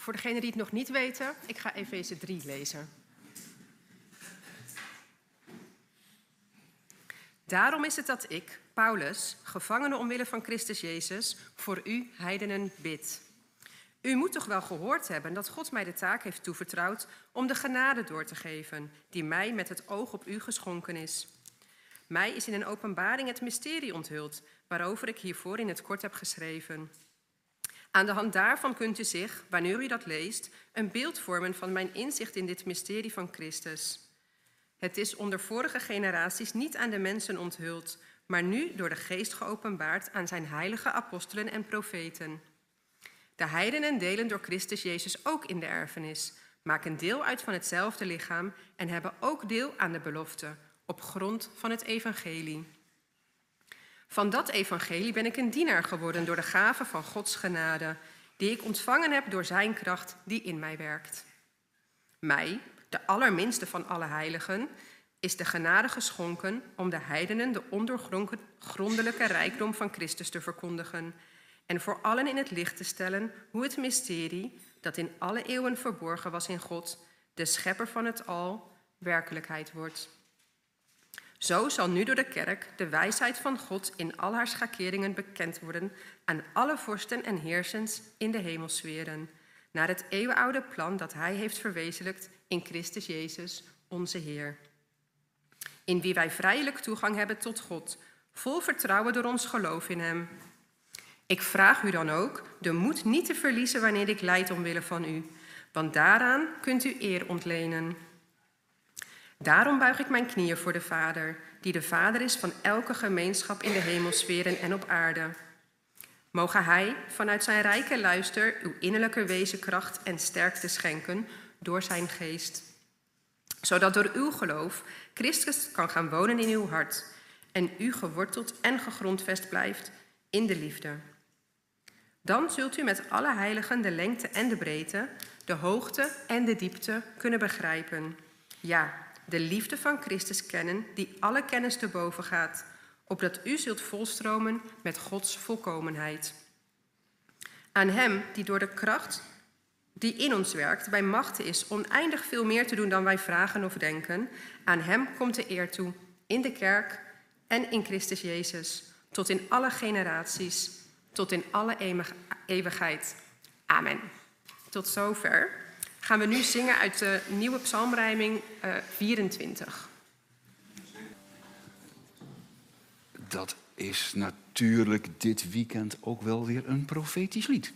Voor degenen die het nog niet weten, ik ga Efeze 3 lezen. Daarom is het dat ik, Paulus, gevangene omwille van Christus Jezus, voor u, heidenen, bid. U moet toch wel gehoord hebben dat God mij de taak heeft toevertrouwd om de genade door te geven, die mij met het oog op u geschonken is. Mij is in een openbaring het mysterie onthuld, waarover ik hiervoor in het kort heb geschreven. Aan de hand daarvan kunt u zich, wanneer u dat leest, een beeld vormen van mijn inzicht in dit mysterie van Christus. Het is onder vorige generaties niet aan de mensen onthuld, maar nu door de Geest geopenbaard aan zijn heilige apostelen en profeten. De heidenen delen door Christus Jezus ook in de erfenis, maken deel uit van hetzelfde lichaam en hebben ook deel aan de belofte, op grond van het evangelie. Van dat evangelie ben ik een dienaar geworden door de gave van Gods genade, die ik ontvangen heb door zijn kracht die in mij werkt. Mij, de allerminste van alle heiligen, is de genade geschonken om de heidenen de ondoorgrondelijke rijkdom van Christus te verkondigen en voor allen in het licht te stellen hoe het mysterie, dat in alle eeuwen verborgen was in God, de schepper van het al, werkelijkheid wordt. Zo zal nu door de kerk de wijsheid van God in al haar schakeringen bekend worden aan alle vorsten en heersens in de hemelsferen, naar het eeuwenoude plan dat hij heeft verwezenlijkt in Christus Jezus, onze Heer. In wie wij vrijelijk toegang hebben tot God, vol vertrouwen door ons geloof in hem. Ik vraag u dan ook de moed niet te verliezen wanneer ik lijd omwille van u, want daaraan kunt u eer ontlenen. Daarom buig ik mijn knieën voor de Vader, die de Vader is van elke gemeenschap in de hemelsferen en op aarde. Moge hij vanuit zijn rijke luister uw innerlijke wezenkracht en sterkte schenken door zijn geest. Zodat door uw geloof Christus kan gaan wonen in uw hart en u geworteld en gegrondvest blijft in de liefde. Dan zult u met alle heiligen de lengte en de breedte, de hoogte en de diepte kunnen begrijpen. Ja, de liefde van Christus kennen, die alle kennis te boven gaat, opdat u zult volstromen met Gods volkomenheid. Aan hem die door de kracht die in ons werkt, bij machte is oneindig veel meer te doen dan wij vragen of denken, aan hem komt de eer toe, in de kerk en in Christus Jezus, tot in alle generaties, tot in alle eeuwigheid. Amen. Tot zover. Gaan we nu zingen uit de nieuwe psalmrijming 24. Dat is natuurlijk dit weekend ook wel weer een profetisch lied.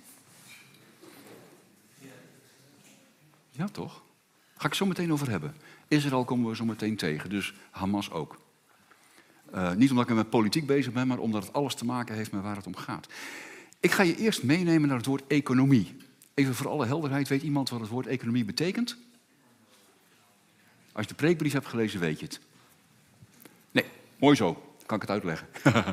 Ja, toch? Ga ik zo meteen over hebben. Israël komen we zo meteen tegen, dus Hamas ook. Niet omdat ik met politiek bezig ben, maar omdat het alles te maken heeft met waar het om gaat. Ik ga je eerst meenemen naar het woord economie. Even voor alle helderheid, weet iemand wat het woord economie betekent? Als je de preekbrief hebt gelezen, weet je het. Nee, mooi zo. Kan ik het uitleggen.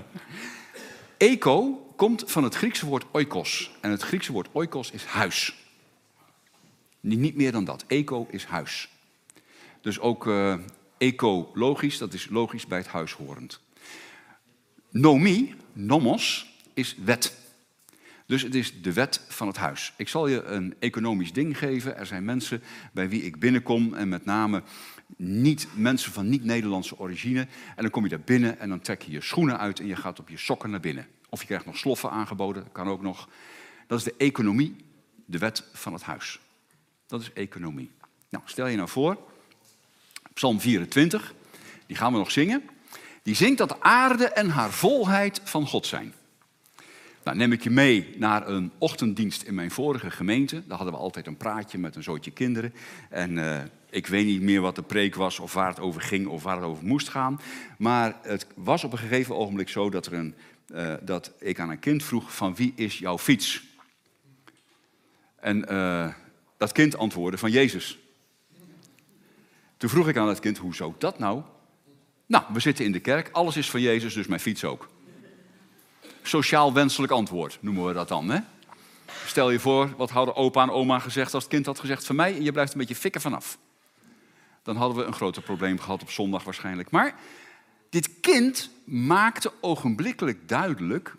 Eco komt van het Griekse woord oikos. En het Griekse woord oikos is huis. Niet meer dan dat. Eco is huis. Dus ook ecologisch, dat is logisch bij het huis horend. Nomi, nomos, is wet. Dus het is de wet van het huis. Ik zal je een economisch ding geven. Er zijn mensen bij wie ik binnenkom en met name mensen van niet-Nederlandse origine. En dan kom je daar binnen en dan trek je je schoenen uit en je gaat op je sokken naar binnen. Of je krijgt nog sloffen aangeboden, dat kan ook nog. Dat is de economie, de wet van het huis. Dat is economie. Nou, stel je nou voor, Psalm 24, die gaan we nog zingen. Die zingt dat de aarde en haar volheid van God zijn. Nou, neem ik je mee naar een ochtenddienst in mijn vorige gemeente. Daar hadden we altijd een praatje met een zootje kinderen. En ik weet niet meer wat de preek was of waar het over ging of waar het over moest gaan. Maar het was op een gegeven ogenblik zo dat ik aan een kind vroeg: van wie is jouw fiets? En dat kind antwoordde: van Jezus. Toen vroeg ik aan dat kind: hoezo dat nou? Nou, we zitten in de kerk, alles is van Jezus, dus mijn fiets ook. Sociaal wenselijk antwoord, noemen we dat dan, hè? Stel je voor, wat hadden opa en oma gezegd als het kind had gezegd: van mij en je blijft een beetje fikken vanaf. Dan hadden we een groter probleem gehad op zondag waarschijnlijk. Maar dit kind maakte ogenblikkelijk duidelijk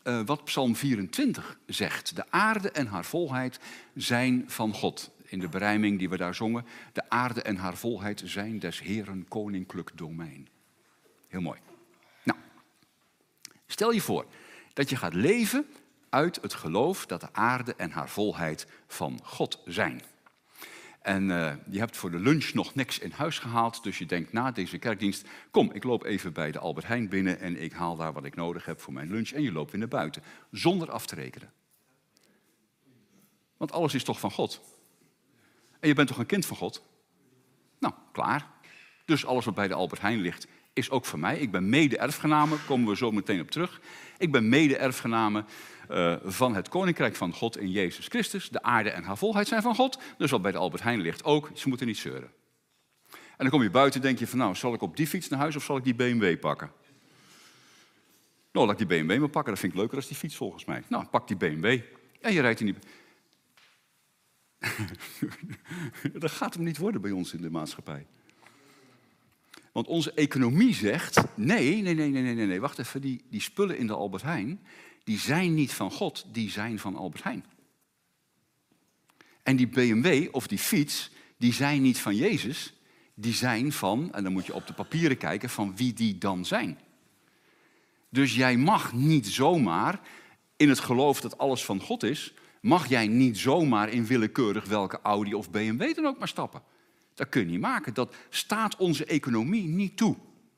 wat Psalm 24 zegt. De aarde en haar volheid zijn van God. In de berijming die we daar zongen. De aarde en haar volheid zijn des Heeren koninklijk domein. Heel mooi. Nou, stel je voor dat je gaat leven uit het geloof dat de aarde en haar volheid van God zijn. En je hebt voor de lunch nog niks in huis gehaald, dus je denkt na deze kerkdienst, kom, ik loop even bij de Albert Heijn binnen en ik haal daar wat ik nodig heb voor mijn lunch en je loopt weer naar buiten, zonder af te rekenen. Want alles is toch van God? En je bent toch een kind van God? Nou, klaar. Dus alles wat bij de Albert Heijn ligt, is ook van mij. Ik ben mede-erfgename, komen we zo meteen op terug. Ik ben mede-erfgename van het Koninkrijk van God in Jezus Christus. De aarde en haar volheid zijn van God. Dus wat bij de Albert Heijn ligt ook, ze moeten niet zeuren. En dan kom je buiten en denk je van, nou, zal ik op die fiets naar huis of zal ik die BMW pakken? Nou, laat ik die BMW maar pakken, dat vind ik leuker dan die fiets volgens mij. Nou, pak die BMW en je rijdt in die... Dat gaat hem niet worden bij ons in de maatschappij. Want onze economie zegt, nee, wacht even, die spullen in de Albert Heijn, die zijn niet van God, die zijn van Albert Heijn. En die BMW of die fiets, die zijn niet van Jezus, die zijn van, en dan moet je op de papieren kijken, van wie die dan zijn. Dus jij mag niet zomaar, in het geloof dat alles van God is, mag jij niet zomaar in willekeurig welke Audi of BMW dan ook maar stappen. Dat kun je niet maken. Dat staat onze economie niet toe.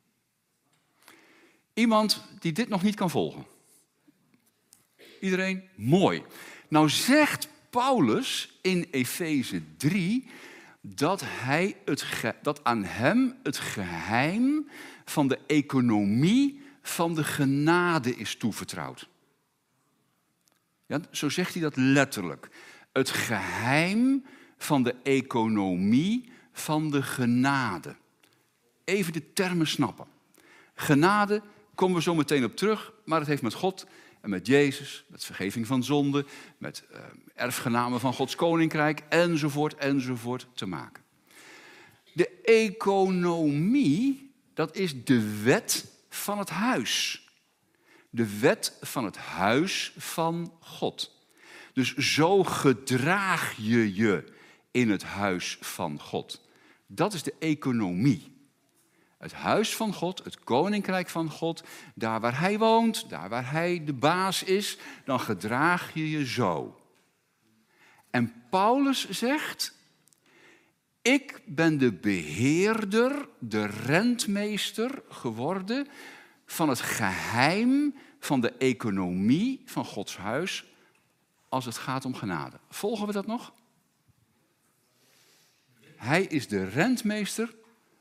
Iemand die dit nog niet kan volgen. Iedereen? Mooi. Nou zegt Paulus in Efeze 3 dat aan hem het geheim van de economie van de genade is toevertrouwd. Ja, zo zegt hij dat letterlijk. Het geheim van de economie van de genade. Even de termen snappen. Genade, komen we zo meteen op terug, maar het heeft met God en met Jezus, met vergeving van zonde, met erfgename van Gods koninkrijk, enzovoort te maken. De economie, dat is de wet van het huis. De wet van het huis van God. Dus zo gedraag je je in het huis van God. Dat is de economie. Het huis van God, het koninkrijk van God, daar waar hij woont, daar waar hij de baas is, dan gedraag je je zo. En Paulus zegt, ik ben de beheerder, de rentmeester geworden van het geheim van de economie van Gods huis als het gaat om genade. Volgen we dat nog? Hij is de rentmeester.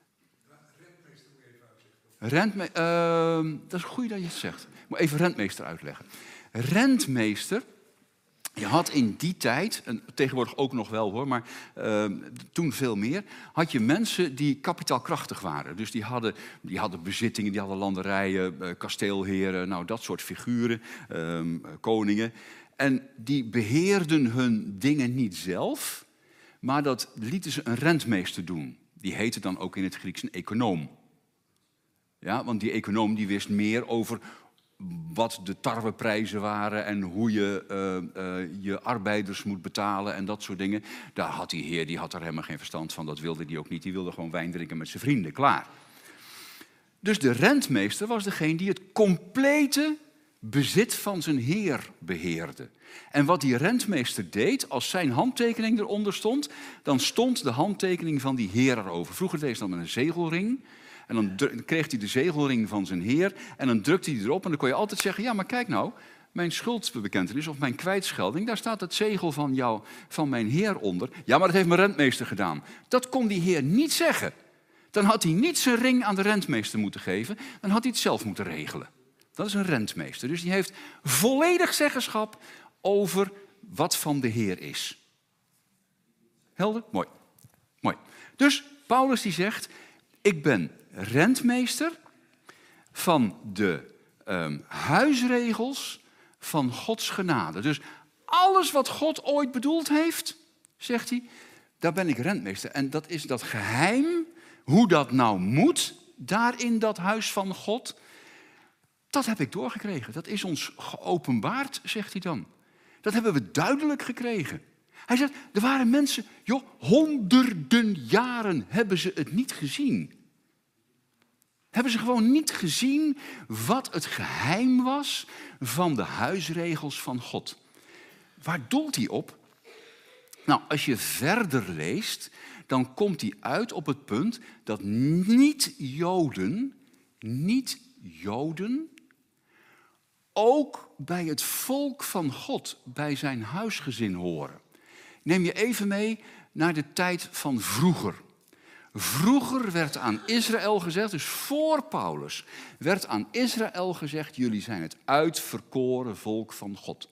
Dat is goed dat je het zegt. Ik moet even rentmeester uitleggen. Rentmeester, je had in die tijd, en tegenwoordig ook nog wel hoor, maar toen veel meer, had je mensen die kapitaalkrachtig waren. Dus die hadden bezittingen, die hadden landerijen, kasteelheren, nou dat soort figuren, koningen. En die beheerden hun dingen niet zelf, maar dat lieten ze een rentmeester doen. Die heette dan ook in het Grieks een econoom. Ja, want die econoom die wist meer over wat de tarweprijzen waren en hoe je je arbeiders moet betalen en dat soort dingen. Daar had die heer, die had er helemaal geen verstand van, dat wilde hij ook niet. Die wilde gewoon wijn drinken met zijn vrienden, klaar. Dus de rentmeester was degene die het complete bezit van zijn heer beheerde. En wat die rentmeester deed, als zijn handtekening eronder stond, dan stond de handtekening van die heer erover. Vroeger deed hij dat met een zegelring. En dan kreeg hij de zegelring van zijn heer en dan drukte hij erop. En dan kon je altijd zeggen, ja, maar kijk nou, mijn schuldbekentenis of mijn kwijtschelding, daar staat het zegel van mijn heer onder. Ja, maar dat heeft mijn rentmeester gedaan. Dat kon die heer niet zeggen. Dan had hij niet zijn ring aan de rentmeester moeten geven, dan had hij het zelf moeten regelen. Dat is een rentmeester. Dus die heeft volledig zeggenschap over wat van de heer is. Helder? Mooi. Mooi. Dus Paulus die zegt, ik ben rentmeester van de huisregels van Gods genade. Dus alles wat God ooit bedoeld heeft, zegt hij, daar ben ik rentmeester. En dat is dat geheim, hoe dat nou moet, daar in dat huis van God. Dat heb ik doorgekregen. Dat is ons geopenbaard, zegt hij dan. Dat hebben we duidelijk gekregen. Hij zegt, er waren mensen, joh, honderden jaren hebben ze het niet gezien. Hebben ze gewoon niet gezien wat het geheim was van de huisregels van God. Waar doelt hij op? Nou, als je verder leest, dan komt hij uit op het punt dat niet-Joden ook bij het volk van God, bij zijn huisgezin horen. Ik neem je even mee naar de tijd van vroeger. Vroeger werd aan Israël gezegd, dus voor Paulus, werd aan Israël gezegd, jullie zijn het uitverkoren volk van God.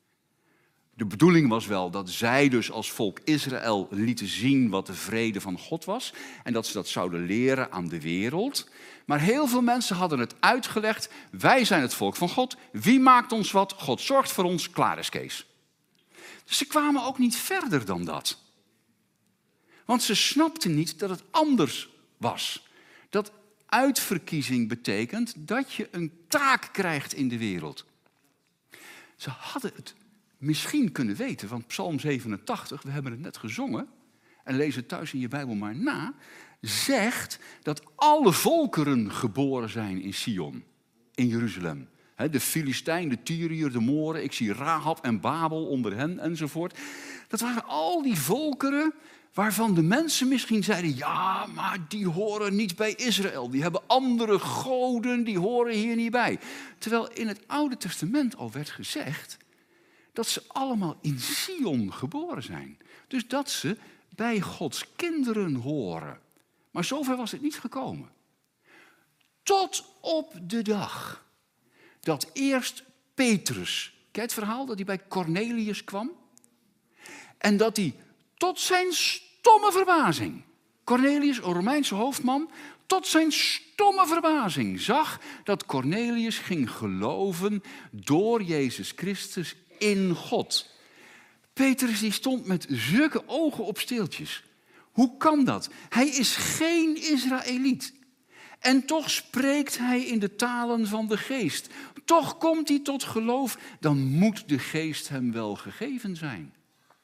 De bedoeling was wel dat zij dus als volk Israël lieten zien wat de vrede van God was. En dat ze dat zouden leren aan de wereld. Maar heel veel mensen hadden het uitgelegd. Wij zijn het volk van God. Wie maakt ons wat? God zorgt voor ons. Klaar is Kees. Dus ze kwamen ook niet verder dan dat. Want ze snapten niet dat het anders was. Dat uitverkiezing betekent dat je een taak krijgt in de wereld. Ze hadden het misschien kunnen weten, want Psalm 87, we hebben het net gezongen, en lees het thuis in je Bijbel maar na, zegt dat alle volkeren geboren zijn in Sion, in Jeruzalem. De Filistijn, de Tyriër, de Moren, ik zie Rahab en Babel onder hen enzovoort. Dat waren al die volkeren waarvan de mensen misschien zeiden, ja, maar die horen niet bij Israël. Die hebben andere goden, die horen hier niet bij. Terwijl in het Oude Testament al werd gezegd dat ze allemaal in Sion geboren zijn. Dus dat ze bij Gods kinderen horen. Maar zover was het niet gekomen. Tot op de dag dat eerst Petrus, ken je het verhaal dat hij bij Cornelius kwam? En dat hij tot zijn stomme verbazing, Cornelius, een Romeinse hoofdman, tot zijn stomme verbazing zag dat Cornelius ging geloven door Jezus Christus in God. Petrus die stond met zulke ogen op steeltjes. Hoe kan dat? Hij is geen Israëliet. En toch spreekt hij in de talen van de geest. Toch komt hij tot geloof. Dan moet de geest hem wel gegeven zijn.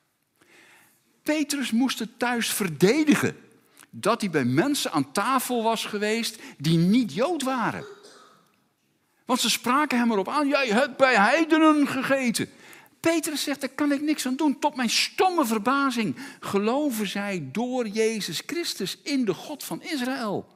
Petrus moest het thuis verdedigen. Dat hij bij mensen aan tafel was geweest die niet Jood waren. Want ze spraken hem erop aan. Jij hebt bij heidenen gegeten. Petrus zegt, daar kan ik niks aan doen. Tot mijn stomme verbazing geloven zij door Jezus Christus in de God van Israël.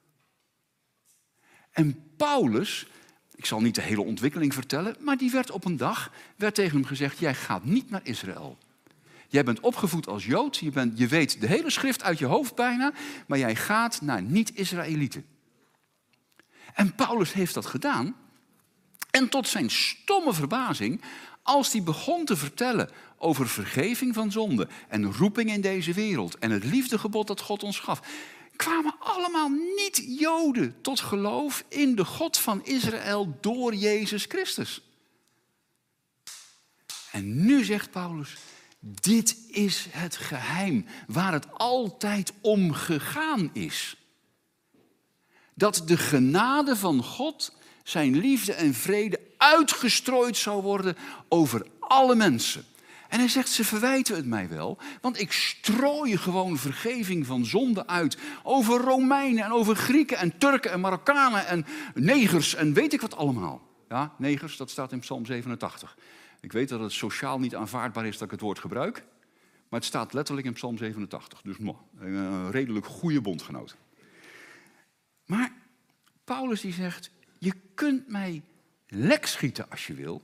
En Paulus, ik zal niet de hele ontwikkeling vertellen, maar die werd op een dag, werd tegen hem gezegd, jij gaat niet naar Israël. Jij bent opgevoed als Jood, je weet de hele schrift uit je hoofd bijna, maar jij gaat naar niet-Israëlieten. En Paulus heeft dat gedaan. En tot zijn stomme verbazing, als hij begon te vertellen over vergeving van zonde en roeping in deze wereld en het liefdegebod dat God ons gaf, kwamen allemaal niet-Joden tot geloof in de God van Israël door Jezus Christus. En nu zegt Paulus, dit is het geheim waar het altijd om gegaan is. Dat de genade van God, zijn liefde en vrede uitgestrooid zou worden over alle mensen. En hij zegt, ze verwijten het mij wel, want ik strooi gewoon vergeving van zonde uit over Romeinen en over Grieken en Turken en Marokkanen en negers en weet ik wat allemaal. Ja, negers, dat staat in Psalm 87. Ik weet dat het sociaal niet aanvaardbaar is dat ik het woord gebruik, maar het staat letterlijk in Psalm 87. Dus een redelijk goede bondgenoot. Maar Paulus die zegt, je kunt mij lek schieten als je wil,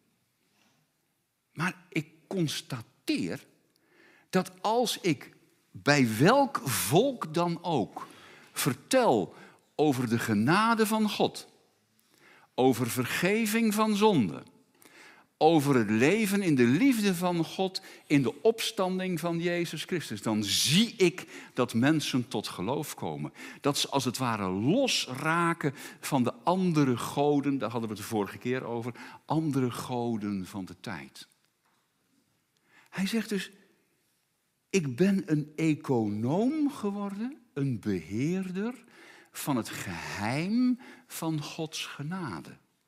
maar ik constateer dat als ik bij welk volk dan ook vertel over de genade van God, over vergeving van zonde, over het leven in de liefde van God, in de opstanding van Jezus Christus, dan zie ik dat mensen tot geloof komen. Dat ze als het ware losraken van de andere goden, daar hadden we het de vorige keer over, andere goden van de tijd. Hij zegt dus, ik ben een econoom geworden, een beheerder van het geheim van Gods genade.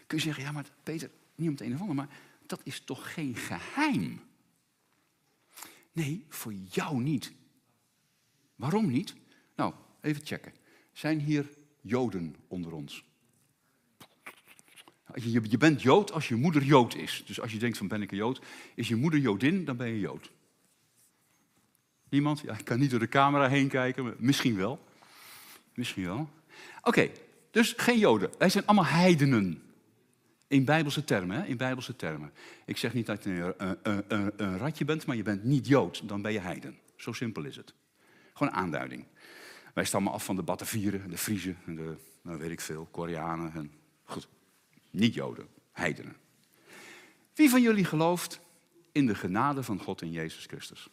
Kun je zeggen, ja, maar Peter, niet om het een of ander, maar dat is toch geen geheim? Nee, voor jou niet. Waarom niet? Nou, even checken. Zijn hier Joden onder ons? Je bent Jood als je moeder Jood is. Dus als je denkt van ben ik een Jood, is je moeder Jodin, dan ben je Jood. Niemand? Ja, ik kan niet door de camera heen kijken, maar misschien wel. Misschien wel. Oké, dus geen Joden. Wij zijn allemaal heidenen. In Bijbelse termen, hè? In Bijbelse termen. Ik zeg niet dat je een ratje bent, maar je bent niet Jood. Dan ben je heiden. Zo simpel is het. Gewoon een aanduiding. Wij stammen af van de Batavieren, de Friezen, de, nou weet ik veel, Koreanen. En, goed, niet Joden, heidenen. Wie van jullie gelooft in de genade van God in Jezus Christus?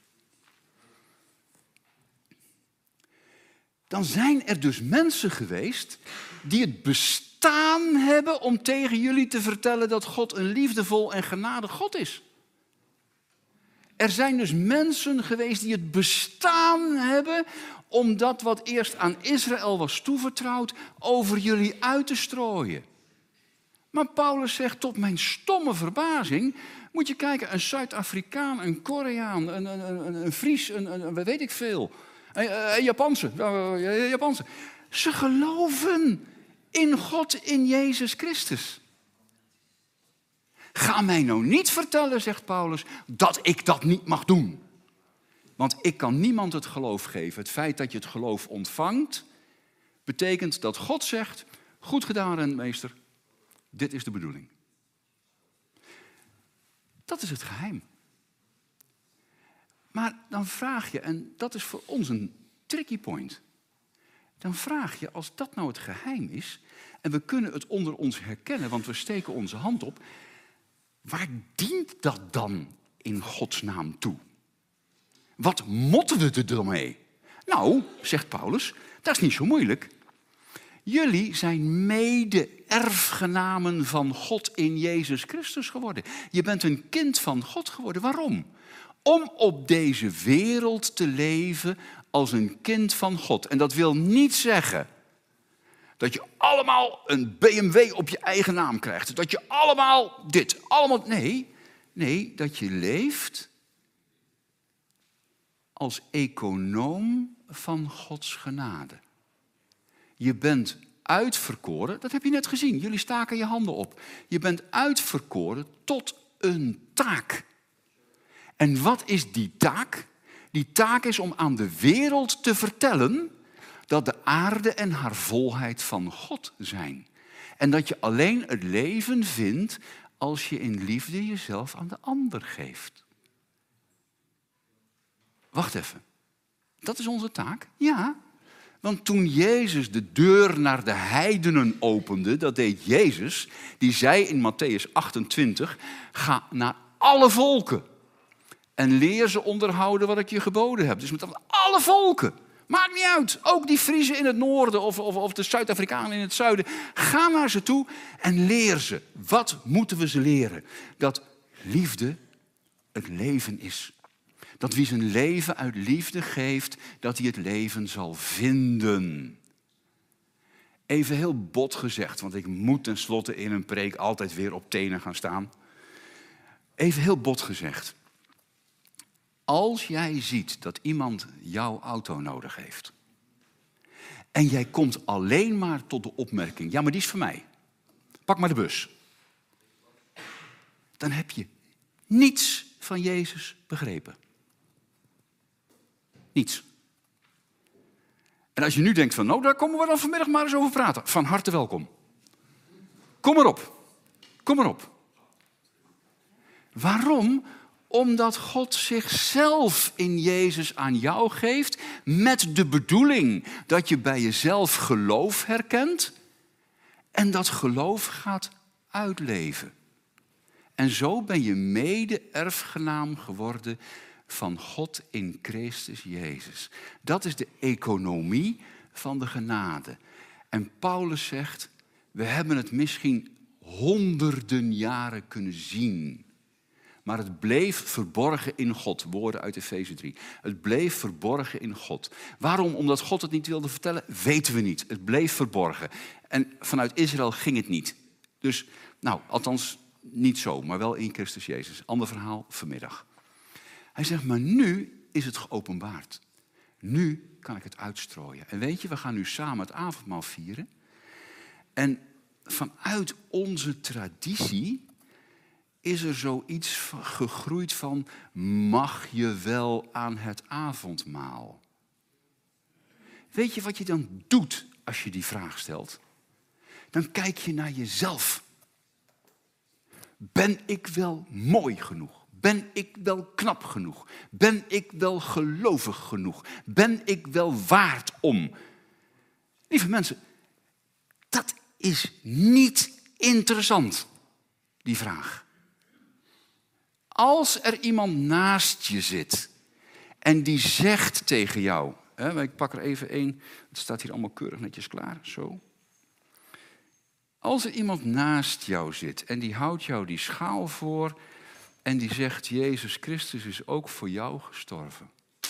Dan zijn er dus mensen geweest die het bestaan hebben om tegen jullie te vertellen dat God een liefdevol en genadig God is. Er zijn dus mensen geweest die het bestaan hebben om dat wat eerst aan Israël was toevertrouwd over jullie uit te strooien. Maar Paulus zegt, tot mijn stomme verbazing, moet je kijken, een Zuid-Afrikaan, een Koreaan, een Fries, een weet ik veel. Japanse. Ze geloven in God, in Jezus Christus. Ga mij nou niet vertellen, zegt Paulus, dat ik dat niet mag doen. Want ik kan niemand het geloof geven. Het feit dat je het geloof ontvangt, betekent dat God zegt, goed gedaan, rentmeester, dit is de bedoeling. Dat is het geheim. Maar dan vraag je, en dat is voor ons een tricky point. Dan vraag je, als dat nou het geheim is, en we kunnen het onder ons herkennen, want we steken onze hand op, waar dient dat dan in Gods naam toe? Wat motten we er dan mee? Nou, zegt Paulus, dat is niet zo moeilijk. Jullie zijn mede-erfgenamen van God in Jezus Christus geworden. Je bent een kind van God geworden. Waarom? Om op deze wereld te leven als een kind van God. En dat wil niet zeggen dat je allemaal een BMW op je eigen naam krijgt. Dat je allemaal dit, allemaal... Nee, dat je leeft als econoom van Gods genade. Je bent uitverkoren, dat heb je net gezien. Jullie staken je handen op. Je bent uitverkoren tot een taak. En wat is die taak? Die taak is om aan de wereld te vertellen dat de aarde en haar volheid van God zijn. En dat je alleen het leven vindt als je in liefde jezelf aan de ander geeft. Wacht even. Dat is onze taak? Ja. Want toen Jezus de deur naar de heidenen opende, dat deed Jezus, die zei in Mattheüs 28, ga naar alle volken en leer ze onderhouden wat ik je geboden heb. Dus met alle volken. Maakt niet uit. Ook die Friezen in het noorden of de Zuid-Afrikanen in het zuiden. Ga naar ze toe en leer ze. Wat moeten we ze leren? Dat liefde het leven is. Dat wie zijn leven uit liefde geeft, dat hij het leven zal vinden. Even heel bot gezegd, want ik moet tenslotte in een preek altijd weer op tenen gaan staan. Even heel bot gezegd. Als jij ziet dat iemand jouw auto nodig heeft en jij komt alleen maar tot de opmerking, ja, maar die is voor mij. Pak maar de bus. Dan heb je niets van Jezus begrepen. Niets. En als je nu denkt van, nou, daar komen we dan vanmiddag maar eens over praten. Van harte welkom. Kom erop. Kom erop. Waarom? Omdat God zichzelf in Jezus aan jou geeft met de bedoeling dat je bij jezelf geloof herkent en dat geloof gaat uitleven. En zo ben je mede-erfgenaam geworden van God in Christus Jezus. Dat is de economie van de genade. En Paulus zegt, we hebben het misschien honderden jaren kunnen zien. Maar het bleef verborgen in God. Woorden uit Efeze 3. Het bleef verborgen in God. Waarom? Omdat God het niet wilde vertellen? Weten we niet. Het bleef verborgen. En vanuit Israël ging het niet. Dus Nou, althans niet zo, maar wel in Christus Jezus. Ander verhaal vanmiddag. Hij zegt, maar nu is het geopenbaard. Nu kan ik het uitstrooien. En weet je, we gaan nu samen het avondmaal vieren. En vanuit onze traditie is er zoiets gegroeid van, mag je wel aan het avondmaal? Weet je wat je dan doet als je die vraag stelt? Dan kijk je naar jezelf. Ben ik wel mooi genoeg? Ben ik wel knap genoeg? Ben ik wel gelovig genoeg? Ben ik wel waard om? Lieve mensen, dat is niet interessant, die vraag. Als er iemand naast je zit en die zegt tegen jou, ik pak er even één, het staat hier allemaal keurig netjes klaar, zo. Als er iemand naast jou zit en die houdt jou die schaal voor en die zegt, Jezus Christus is ook voor jou gestorven.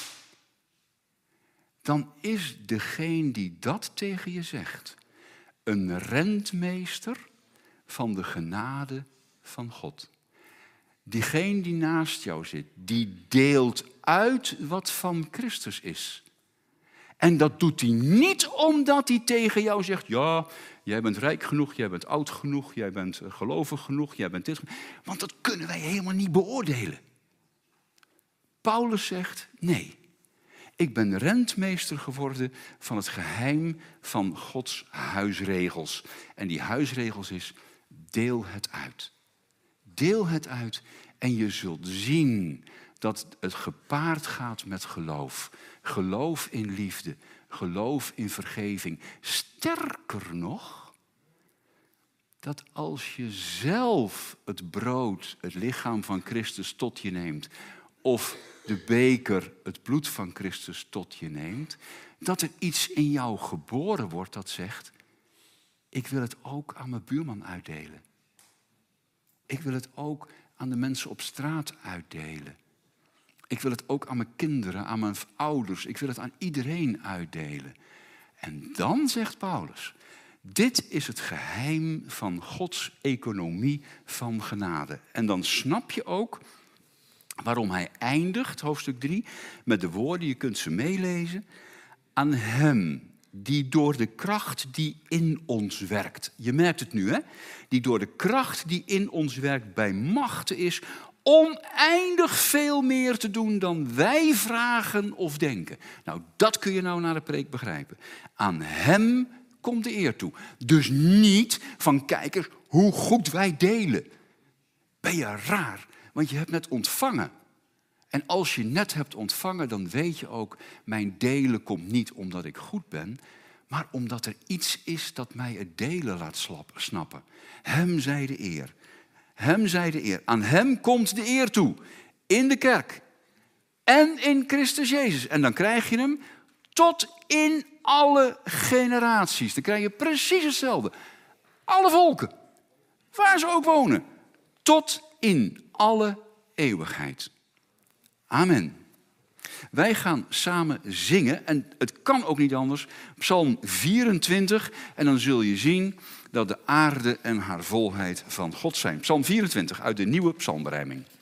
Dan is degene die dat tegen je zegt een rentmeester van de genade van God. Diegene die naast jou zit, die deelt uit wat van Christus is. En dat doet hij niet omdat hij tegen jou zegt, ja, jij bent rijk genoeg, jij bent oud genoeg, jij bent gelovig genoeg, jij bent dit. Want dat kunnen wij helemaal niet beoordelen. Paulus zegt, nee, ik ben rentmeester geworden van het geheim van Gods huisregels. En die huisregels is, deel het uit. Deel het uit en je zult zien dat het gepaard gaat met geloof. Geloof in liefde, geloof in vergeving. Sterker nog, dat als je zelf het brood, het lichaam van Christus tot je neemt, of de beker, het bloed van Christus tot je neemt, dat er iets in jou geboren wordt dat zegt, ik wil het ook aan mijn buurman uitdelen. Ik wil het ook aan de mensen op straat uitdelen. Ik wil het ook aan mijn kinderen, aan mijn ouders. Ik wil het aan iedereen uitdelen. En dan zegt Paulus, dit is het geheim van Gods economie van genade. En dan snap je ook waarom hij eindigt, hoofdstuk 3, met de woorden, je kunt ze meelezen, aan hem die door de kracht die in ons werkt. Je merkt het nu, hè? Die door de kracht die in ons werkt bij machte is oneindig veel meer te doen dan wij vragen of denken. Nou, dat kun je nou naar de preek begrijpen. Aan hem komt de eer toe. Dus niet van kijkers hoe goed wij delen. Ben je raar, want je hebt net ontvangen. En als je net hebt ontvangen, dan weet je ook, mijn delen komt niet omdat ik goed ben, maar omdat er iets is dat mij het delen laat snappen. Hem zij de eer. Hem zij de eer. Aan hem komt de eer toe. In de kerk. En in Christus Jezus. En dan krijg je hem tot in alle generaties. Dan krijg je precies hetzelfde. Alle volken. Waar ze ook wonen. Tot in alle eeuwigheid. Amen. Wij gaan samen zingen. En het kan ook niet anders. Psalm 24. En dan zul je zien dat de aarde en haar volheid van God zijn. Psalm 24 uit de nieuwe psalmberijming.